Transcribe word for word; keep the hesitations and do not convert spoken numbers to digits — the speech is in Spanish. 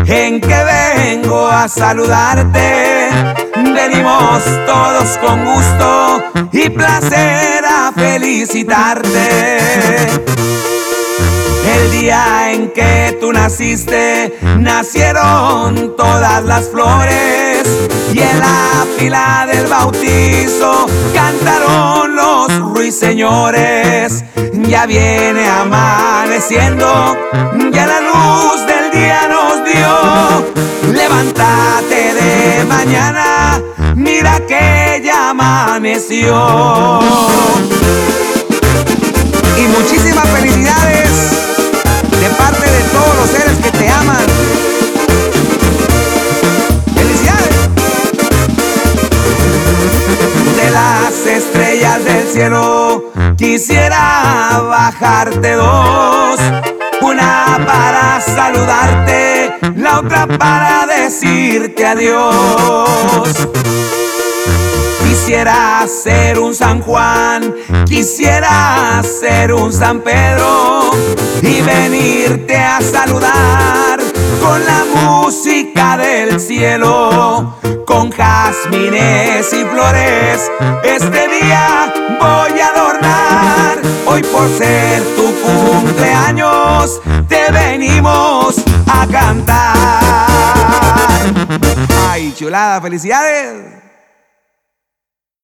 en que vengo a saludarte. Venimos todos con gusto y placer a felicitarte. El día en que tú naciste, nacieron todas las flores, y en la fila del bautizo cantaron los ruiseñores. Ya viene amaneciendo, ya la luz del día nos dio. Levántate de mañana, mira que ya amaneció. Y muchísimas felicidades de parte de todos los seres que te aman. ¡Felicidades! De las estrellas del cielo quisiera bajarte dos, una para saludarte, la otra para decirte adiós. Quisiera ser un San Juan, quisiera ser un San Pedro y venirte a saludar con la música del cielo, con jazmines y flores. Este día voy a adornar, hoy por ser tu cumpleaños te venimos a cantar. ¡Ay, chulada! ¡Felicidades!